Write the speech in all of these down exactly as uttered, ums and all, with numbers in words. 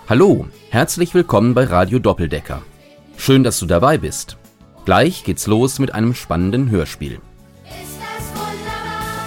Hallo, herzlich willkommen bei Radio Doppeldecker. Schön, dass du dabei bist. Gleich geht's los mit einem spannenden Hörspiel. Ist das wunderbar?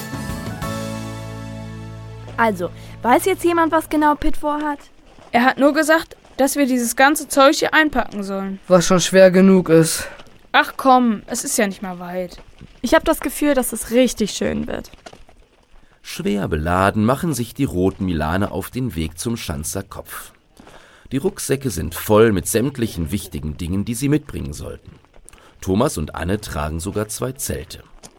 Also, weiß jetzt jemand, was genau Pitt vorhat? Er hat nur gesagt, dass wir dieses ganze Zeug hier einpacken sollen. Was schon schwer genug ist. Ach komm, es ist ja nicht mal weit. Ich habe das Gefühl, dass es richtig schön wird. Schwer beladen machen sich die roten Milane auf den Weg zum Schanzer Kopf. Die Rucksäcke sind voll mit sämtlichen wichtigen Dingen, die sie mitbringen sollten. Thomas und Anne tragen sogar zwei Zelte.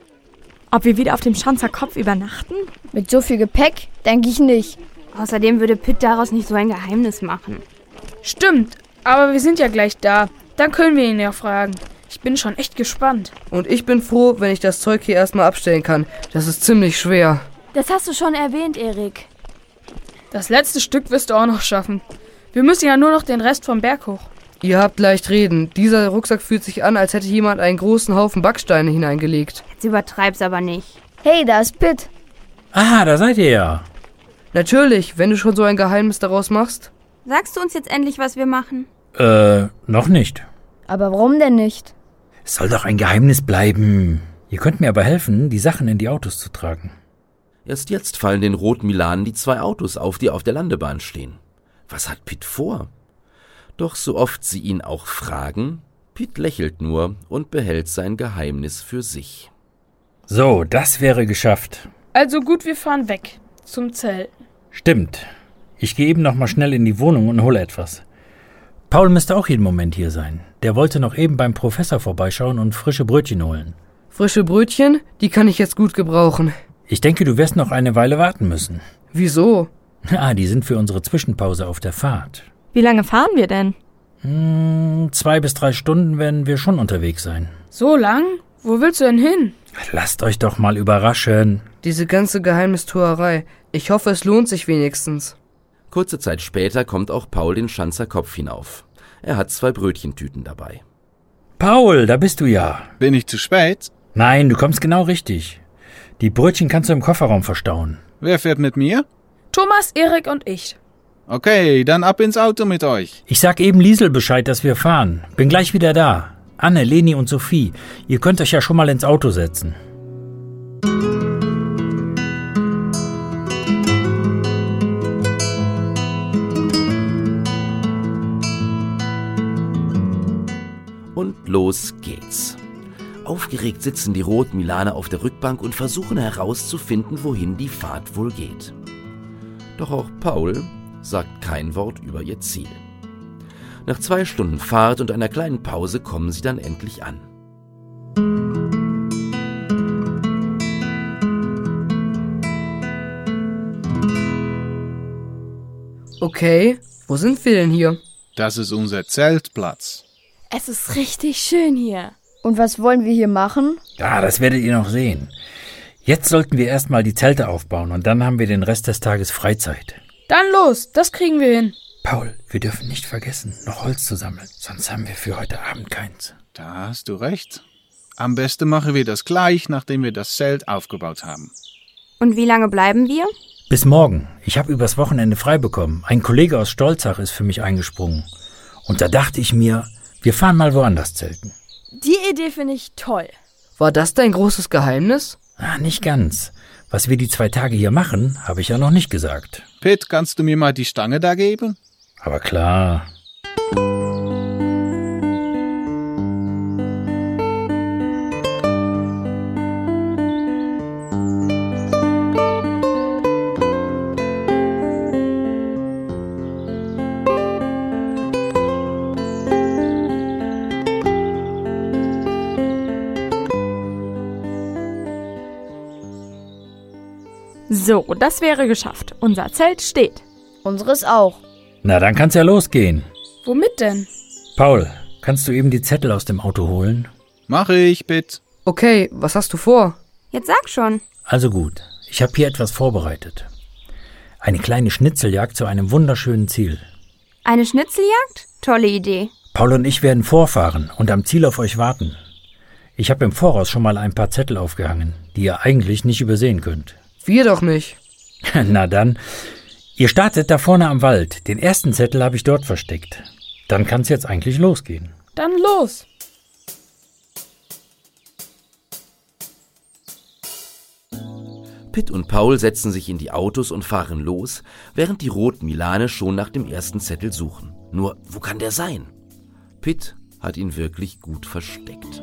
Ob wir wieder auf dem Schanzer Kopf übernachten? Mit so viel Gepäck denke ich nicht. Außerdem würde Pitt daraus nicht so ein Geheimnis machen. Stimmt, aber wir sind ja gleich da. Dann können wir ihn ja fragen. Ich bin schon echt gespannt. Und ich bin froh, wenn ich das Zeug hier erstmal abstellen kann. Das ist ziemlich schwer. Das hast du schon erwähnt, Erik. Das letzte Stück wirst du auch noch schaffen. Wir müssen ja nur noch den Rest vom Berg hoch. Ihr habt leicht reden. Dieser Rucksack fühlt sich an, als hätte jemand einen großen Haufen Backsteine hineingelegt. Jetzt übertreib's aber nicht. Hey, da ist Pitt. Ah, da seid ihr ja. Natürlich, wenn du schon so ein Geheimnis daraus machst. Sagst du uns jetzt endlich, was wir machen? Äh, noch nicht. Aber warum denn nicht? Es soll doch ein Geheimnis bleiben. Ihr könnt mir aber helfen, die Sachen in die Autos zu tragen. Erst jetzt fallen den roten Milanen die zwei Autos auf, die auf der Landebahn stehen. Was hat Pitt vor? Doch so oft sie ihn auch fragen, Pitt lächelt nur und behält sein Geheimnis für sich. So, das wäre geschafft. Also gut, wir fahren weg. Zum Zelt. Stimmt. Ich gehe eben noch mal schnell in die Wohnung und hole etwas. Paul müsste auch jeden Moment hier sein. Der wollte noch eben beim Professor vorbeischauen und frische Brötchen holen. Frische Brötchen? Die kann ich jetzt gut gebrauchen. Ich denke, du wirst noch eine Weile warten müssen. Wieso? Ah, die sind für unsere Zwischenpause auf der Fahrt. Wie lange fahren wir denn? Hm, zwei bis drei Stunden werden wir schon unterwegs sein. So lang? Wo willst du denn hin? Lasst euch doch mal überraschen. Diese ganze Geheimnistuerei. Ich hoffe, es lohnt sich wenigstens. Kurze Zeit später kommt auch Paul den Schanzer Kopf hinauf. Er hat zwei Brötchentüten dabei. Paul, da bist du ja. Bin ich zu spät? Nein, du kommst genau richtig. Die Brötchen kannst du im Kofferraum verstauen. Wer fährt mit mir? Thomas, Erik und ich. Okay, dann ab ins Auto mit euch. Ich sag eben Liesel Bescheid, dass wir fahren. Bin gleich wieder da. Anne, Leni und Sophie, ihr könnt euch ja schon mal ins Auto setzen. Und los geht's. Aufgeregt sitzen die roten Milane auf der Rückbank und versuchen herauszufinden, wohin die Fahrt wohl geht. Doch auch Paul sagt kein Wort über ihr Ziel. Nach zwei Stunden Fahrt und einer kleinen Pause kommen sie dann endlich an. Okay, wo sind wir denn hier? Das ist unser Zeltplatz. Es ist richtig schön hier. Und was wollen wir hier machen? Ja, das werdet ihr noch sehen. Jetzt sollten wir erstmal die Zelte aufbauen und dann haben wir den Rest des Tages Freizeit. Dann los, das kriegen wir hin. Paul, wir dürfen nicht vergessen, noch Holz zu sammeln, sonst haben wir für heute Abend keins. Da hast du recht. Am besten machen wir das gleich, nachdem wir das Zelt aufgebaut haben. Und wie lange bleiben wir? Bis morgen. Ich habe übers Wochenende frei bekommen. Ein Kollege aus Stolzach ist für mich eingesprungen. Und da dachte ich mir, wir fahren mal woanders zelten. Die Idee finde ich toll. War das dein großes Geheimnis? Ah, nicht ganz. Was wir die zwei Tage hier machen, habe ich ja noch nicht gesagt. Pitt, kannst du mir mal die Stange da geben? Aber klar. So, das wäre geschafft. Unser Zelt steht. Unseres auch. Na, dann kann's ja losgehen. Womit denn? Paul, kannst du eben die Zettel aus dem Auto holen? Mach ich, Pitt. Okay, was hast du vor? Jetzt sag schon. Also gut, ich habe hier etwas vorbereitet. Eine kleine Schnitzeljagd zu einem wunderschönen Ziel. Eine Schnitzeljagd? Tolle Idee. Paul und ich werden vorfahren und am Ziel auf euch warten. Ich habe im Voraus schon mal ein paar Zettel aufgehangen, die ihr eigentlich nicht übersehen könnt. Wir doch nicht. Na dann, Ihr startet da vorne am Wald. Den ersten Zettel habe ich dort versteckt. Dann kann es jetzt eigentlich losgehen. Dann los. Pitt und Paul setzen sich in die Autos und fahren los, während die roten Milane schon nach dem ersten Zettel suchen. Nur, wo kann der sein? Pitt hat ihn wirklich gut versteckt.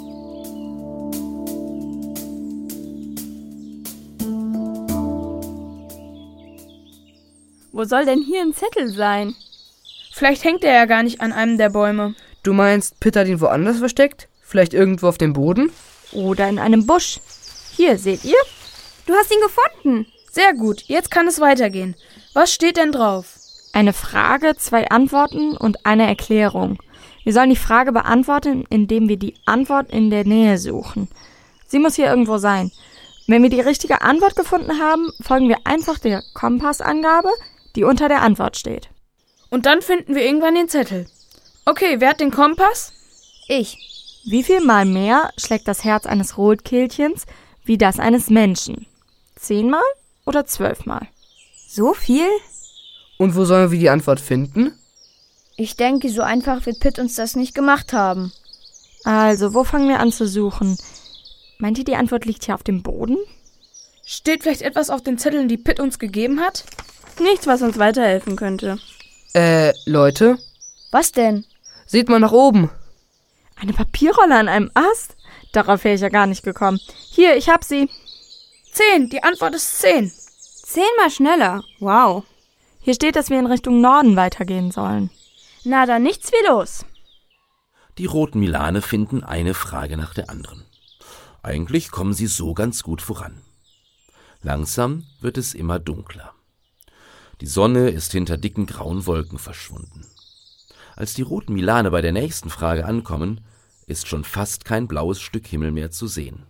Wo soll denn hier ein Zettel sein? Vielleicht hängt er ja gar nicht an einem der Bäume. Du meinst, Pitt hat ihn woanders versteckt? Vielleicht irgendwo auf dem Boden? Oder in einem Busch. Hier, seht ihr? Du hast ihn gefunden. Sehr gut, jetzt kann es weitergehen. Was steht denn drauf? Eine Frage, zwei Antworten und eine Erklärung. Wir sollen die Frage beantworten, indem wir die Antwort in der Nähe suchen. Sie muss hier irgendwo sein. Wenn wir die richtige Antwort gefunden haben, folgen wir einfach der Kompassangabe, die unter der Antwort steht. Und dann finden wir irgendwann den Zettel. Okay, wer hat den Kompass? Ich. Wie viel mal mehr schlägt das Herz eines Rotkehlchens wie das eines Menschen? Zehnmal oder zwölfmal? So viel? Und wo sollen wir die Antwort finden? Ich denke, so einfach wird Pitt uns das nicht gemacht haben. Also, wo fangen wir an zu suchen? Meint ihr, die Antwort liegt hier auf dem Boden? Steht vielleicht etwas auf den Zetteln, die Pitt uns gegeben hat? Nichts, was uns weiterhelfen könnte. Äh, Leute? Was denn? Seht mal nach oben. Eine Papierrolle an einem Ast? Darauf wäre ich ja gar nicht gekommen. Hier, ich hab sie. Zehn, die Antwort ist zehn. Zehnmal schneller. Wow. Hier steht, dass wir in Richtung Norden weitergehen sollen. Na, dann nichts wie los. Die roten Milane finden eine Frage nach der anderen. Eigentlich kommen sie so ganz gut voran. Langsam wird es immer dunkler. Die Sonne ist hinter dicken grauen Wolken verschwunden. Als die roten Milane bei der nächsten Frage ankommen, ist schon fast kein blaues Stück Himmel mehr zu sehen.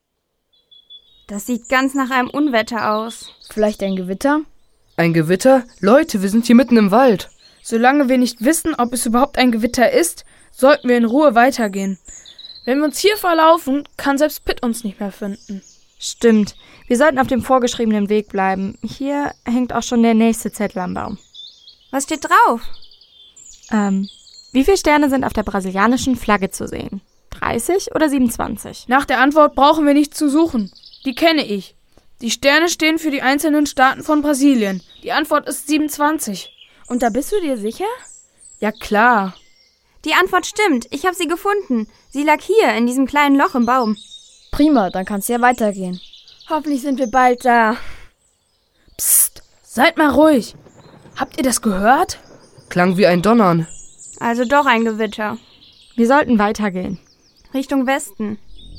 Das sieht ganz nach einem Unwetter aus. Vielleicht ein Gewitter? Ein Gewitter? Leute, wir sind hier mitten im Wald. Solange wir nicht wissen, ob es überhaupt ein Gewitter ist, sollten wir in Ruhe weitergehen. Wenn wir uns hier verlaufen, kann selbst Pitt uns nicht mehr finden. Stimmt. Wir sollten auf dem vorgeschriebenen Weg bleiben. Hier hängt auch schon der nächste Zettel am Baum. Was steht drauf? Ähm, wie viele Sterne sind auf der brasilianischen Flagge zu sehen? dreißig oder siebenundzwanzig? Nach der Antwort brauchen wir nicht zu suchen. Die kenne ich. Die Sterne stehen für die einzelnen Staaten von Brasilien. Die Antwort ist siebenundzwanzig. Und da bist du dir sicher? Ja, klar. Die Antwort stimmt. Ich habe sie gefunden. Sie lag hier, in diesem kleinen Loch im Baum. Prima, dann kann's ja weitergehen. Hoffentlich sind wir bald da. Psst, seid mal ruhig. Habt ihr das gehört? Klang wie ein Donnern. Also doch ein Gewitter. Wir sollten weitergehen. Richtung Westen.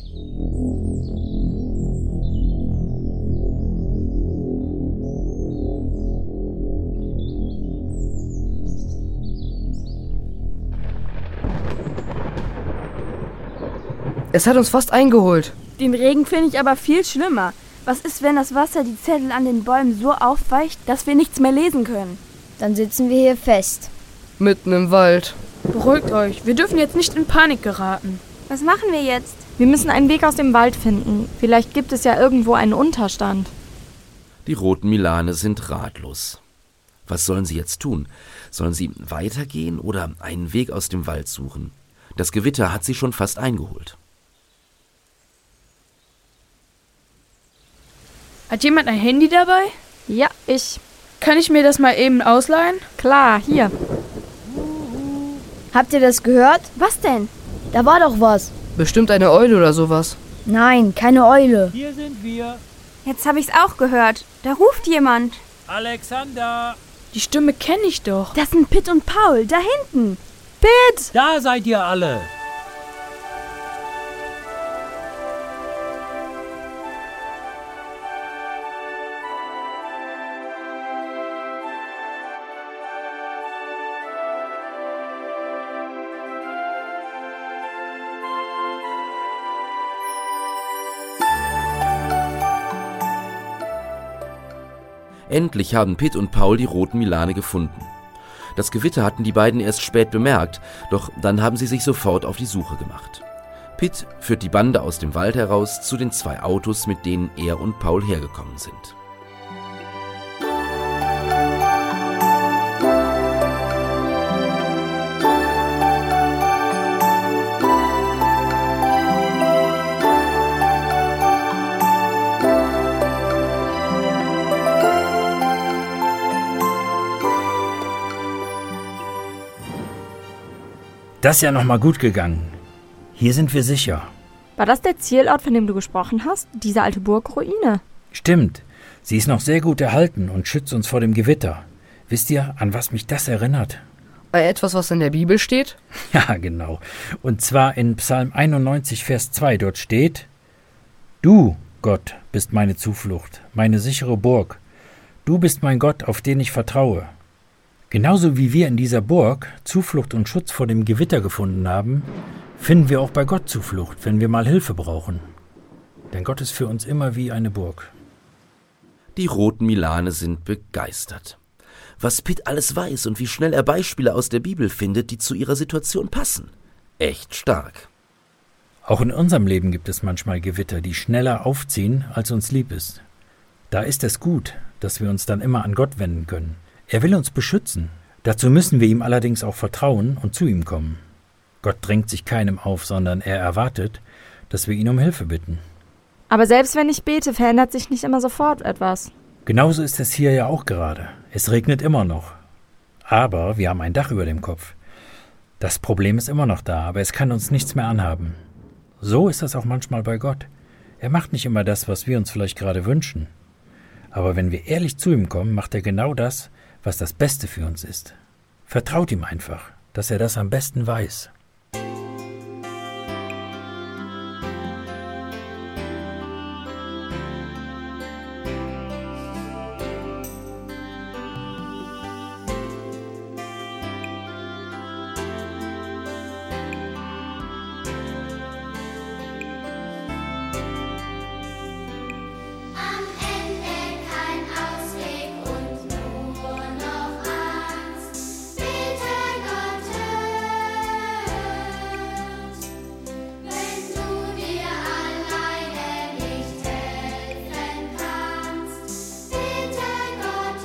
Es hat uns fast eingeholt. Den Regen finde ich aber viel schlimmer. Was ist, wenn das Wasser die Zettel an den Bäumen so aufweicht, dass wir nichts mehr lesen können? Dann sitzen wir hier fest. Mitten im Wald. Beruhigt euch, wir dürfen jetzt nicht in Panik geraten. Was machen wir jetzt? Wir müssen einen Weg aus dem Wald finden. Vielleicht gibt es ja irgendwo einen Unterstand. Die roten Milane sind ratlos. Was sollen sie jetzt tun? Sollen sie weitergehen oder einen Weg aus dem Wald suchen? Das Gewitter hat sie schon fast eingeholt. Hat jemand ein Handy dabei? Ja, ich. Kann ich mir das mal eben ausleihen? Klar, hier. Habt ihr das gehört? Was denn? Da war doch was. Bestimmt eine Eule oder sowas. Nein, keine Eule. Hier sind wir. Jetzt habe ich's auch gehört. Da ruft jemand. Alexander. Die Stimme kenne ich doch. Das sind Pitt und Paul, da hinten. Pitt! Da seid ihr alle. Endlich haben Pitt und Paul die roten Milane gefunden. Das Gewitter hatten die beiden erst spät bemerkt, doch dann haben sie sich sofort auf die Suche gemacht. Pitt führt die Bande aus dem Wald heraus zu den zwei Autos, mit denen er und Paul hergekommen sind. Das ist ja nochmal gut gegangen. Hier sind wir sicher. War das der Zielort, von dem du gesprochen hast? Diese alte Burgruine? Stimmt. Sie ist noch sehr gut erhalten und schützt uns vor dem Gewitter. Wisst ihr, an was mich das erinnert? Etwas, was in der Bibel steht? Ja, genau. Und zwar in Psalm einundneunzig, Vers zwei. Dort steht: Du, Gott, bist meine Zuflucht, meine sichere Burg. Du bist mein Gott, auf den ich vertraue. Genauso wie wir in dieser Burg Zuflucht und Schutz vor dem Gewitter gefunden haben, finden wir auch bei Gott Zuflucht, wenn wir mal Hilfe brauchen. Denn Gott ist für uns immer wie eine Burg. Die roten Milane sind begeistert. Was Pitt alles weiß und wie schnell er Beispiele aus der Bibel findet, die zu ihrer Situation passen. Echt stark. Auch in unserem Leben gibt es manchmal Gewitter, die schneller aufziehen, als uns lieb ist. Da ist es gut, dass wir uns dann immer an Gott wenden können. Er will uns beschützen. Dazu müssen wir ihm allerdings auch vertrauen und zu ihm kommen. Gott drängt sich keinem auf, sondern er erwartet, dass wir ihn um Hilfe bitten. Aber selbst wenn ich bete, verändert sich nicht immer sofort etwas. Genauso ist es hier ja auch gerade. Es regnet immer noch. Aber wir haben ein Dach über dem Kopf. Das Problem ist immer noch da, aber es kann uns nichts mehr anhaben. So ist das auch manchmal bei Gott. Er macht nicht immer das, was wir uns vielleicht gerade wünschen. Aber wenn wir ehrlich zu ihm kommen, macht er genau das, was das Beste für uns ist. Vertraut ihm einfach, dass er das am besten weiß. Am Ende kein Ausweg und nur noch Angst. Bitte Gott hört, wenn du dir alleine nicht helfen kannst. Bitte Gott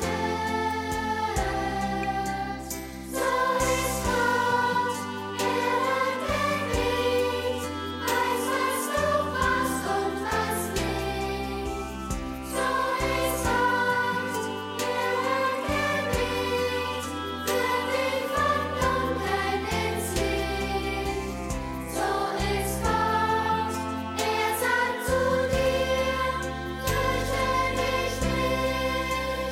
hört, so ist Gott, er hört Gebet, weiß, was du brauchst und was nicht. So ist Gott, er hört Gebet, führt dich vom Dunkeln ins Licht. So ist Gott, er sagt zu dir, fürchte dich nicht.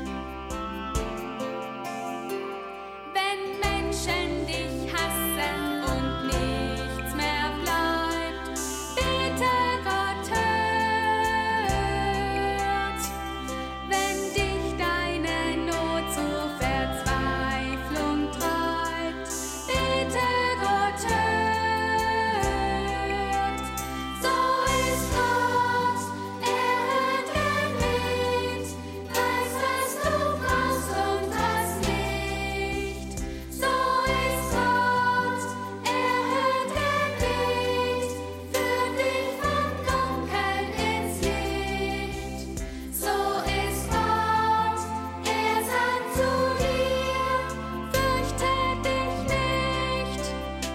Wenn Menschen dich hassen und nichts mehr bleibt, bitte Gott hört. Wenn dich deine Not zur Verzweiflung treibt, bitte Gott hört. So ist Gott, er hört Gebet, weiß, was du brauchst und was nicht. So ist Gott, er hört Gebet, führt dich vom Dunkeln ins Licht. So ist Gott, er sagt zu dir, fürchte dich nicht.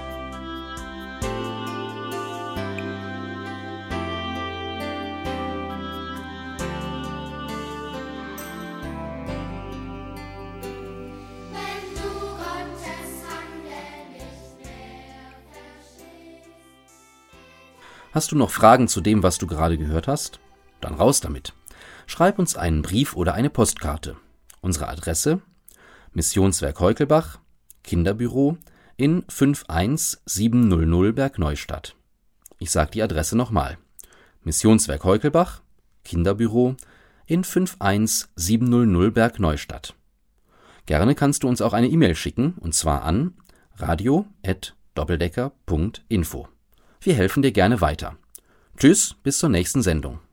Wenn du Gottes Handeln nicht mehr verstehst. Hast du noch Fragen zu dem, was du gerade gehört hast? Dann raus damit. Schreib uns einen Brief oder eine Postkarte. Unsere Adresse: Missionswerk Heukelbach, Kinderbüro in fünf eins sieben null null Bergneustadt. Ich sage die Adresse nochmal. Missionswerk Heukelbach, Kinderbüro in fünf eins sieben null null Bergneustadt. Gerne kannst du uns auch eine E-Mail schicken, und zwar an radio at doppeldecker punkt info. Wir helfen dir gerne weiter. Tschüss, bis zur nächsten Sendung.